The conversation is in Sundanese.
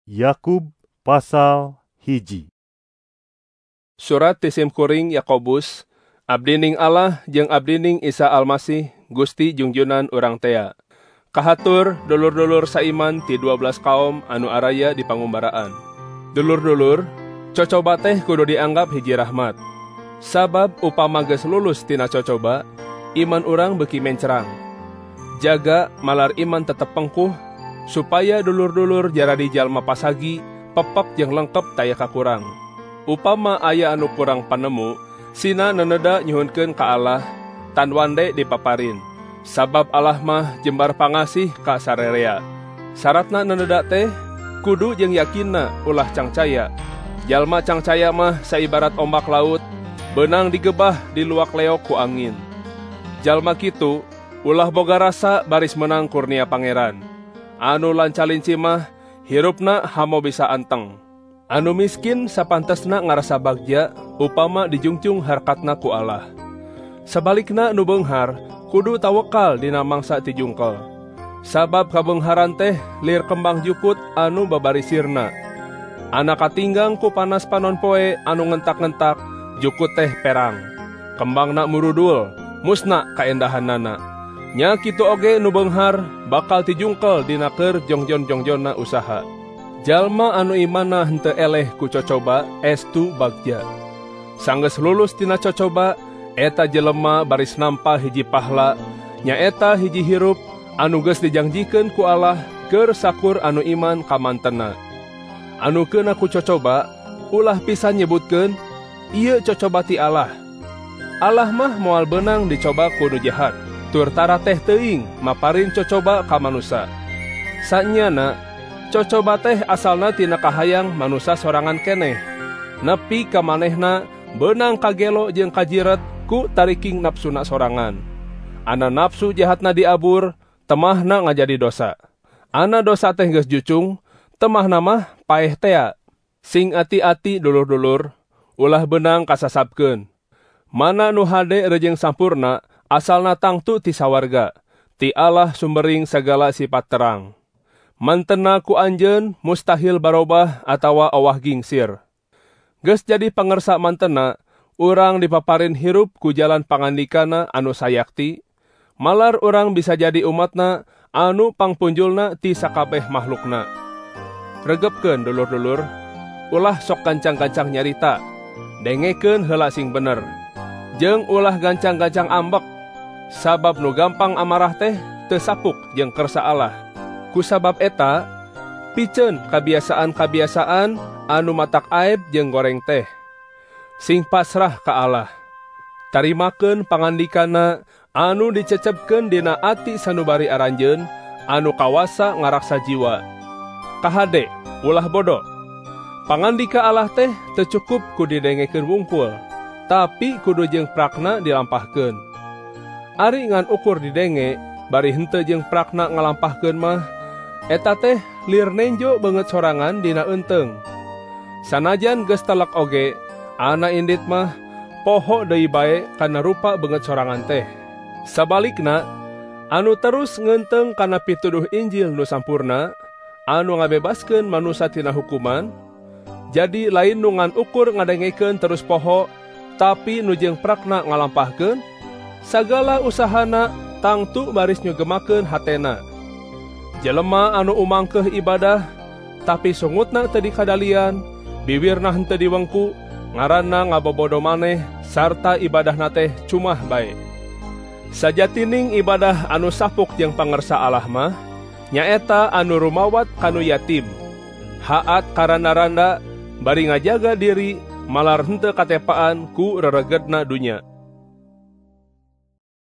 Yakub pasal 1. Surat ti simkuring Yakobus, abdining Allah jeung abdining Isa Almasih, Gusti junjunan urang tea. Kahatur dulur-dulur saiman ti 12 kaum anu araya di pangumbaraan. Dulur-dulur, cocoba teh kudu dianggap hiji rahmat. Sabab upama geus lulus tina cocoba, iman urang beuki mencerang. Jaga malar iman tetep pengkuh, supaya dulur-dulur jaradi jalma pasagi, pepek jeung lengkep taya kakurang. Upama aya anu kurang panemu, sina neneda nyuhunkeun ka Allah, tan wande dipaparin. Sabab Allah mah jembar pangasih ka sarerea. Saratna neneda teh kudu jeung yakinna ulah cangcaya. Jalma cangcaya mah saibarat ombak laut, beunang digebah di luak leok ku angin. Jalma kitu ulah boga rasa baris menang kurnia pangeran. Anu lancalinci mah hirupna hamo bisa anteng. Anu miskin sapantesna ngarasa bagja upama dijungcung harkatna ku Allah. Sabalikna nu beunghar kudu tawakal dina mangsa ti jungkel. Sabab kabeungharan teh lir kembang jukut anu babarisirna. Anak katinggang ku panas panon poe anu ngentak-ngentak, jukut teh perang. Kembangna murudul, musna kaendahannana. Nya kitu oge nu beunghar bakal tijungkel dina keur jongjon-jongjonna usaha. Jalma anu imanna henteu eleh ku cocoba estu bagja. Sanggeus lulus tina cocoba, eta jelema baris nampa hiji pahla, nyaeta hiji hirup anu geus dijangjikeun ku Allah keur sakur anu iman ka mantena. Anu keuna ku cocoba, ulah pisan nyebutkeun, ieu cocoba ti Allah. Allah mah moal beunang dicoba ku nu jahat. Tur tara teh teuing maparin cocoba ka manusa. Sanyana, cocoba teh asalna tina kahayang manusa sorangan keneh. Nepi ka manehna beunang kagelo jeung kajiret ku tariking napsuna sorangan. Ana nafsu jahatna diabur, temahna ngajadi dosa. Ana dosa teh geus jucung, temahna mah paeh tea. Sing ati-ati dulur-dulur, ulah beunang kasasabkeun. Mana nu hade reujeng sampurna, asalna tangtu ti sawarga, ti Allah sumbering sagala sifat terang. Mantena ku anjeun mustahil barobah atawa owah gingsir. Geus jadi pangersa mantena, urang dipaparin hirup ku jalan pangandikana anu sayakti, malar urang bisa jadi umatna anu pangpunjulna ti sakabeh makhlukna. Regepkeun dulur-dulur, ulah sok gancang-gancang nyarita, dengekeun heula sing bener. Jeung ulah gancang-gancang ambek, sabab nu gampang amarah teh teu sapuk jeung kersa Allah. Kusabab eta, piceun kabiasaan-kabiasaan anu matak aeb jeung goreng teh. Sing pasrah ka Allah. Tarimakeun pangandikana anu dicecepkeun dina ati sanubari aranjeun, anu kawasa ngaraksa jiwa. Kahade, ulah bodo. Pangandika Allah teh teu cukup ku didengekeun wungkul, tapi kudu jeung prakna dilampahkeun. Ari ngan ukur didenge, bari henteu jeung prakna ngalampahkeun mah, eta teh lir nenjo beungeut sorangan dina eunteng. Sanajan geus telek oge, ana indit mah poho deui bae kana rupa beungeut sorangan teh. Sabalikna, anu terus ngeunteng kana pituduh Injil nu sampurna, anu ngabebaskeun manusa tina hukuman, jadi lain nu ngan ukur ngadengekeun terus poho, tapi nu jeung prakna ngalampahkeun, sagala usahana tangtu baris nyugemakeun hatena. Jelema anu umangkeuh ibadah, tapi sungutna teu dikadalian, bibirna henteu diwengku, ngaranna ngabobodo maneh, sarta ibadahna teh cumah bae. Sajatining ibadah anu sapuk jeung pangersa Allah mah, nyaeta anu rumawat kanu yatim, haat karanda-randa, bari ngajaga diri, malar henteu katepaan ku reregedna dunya.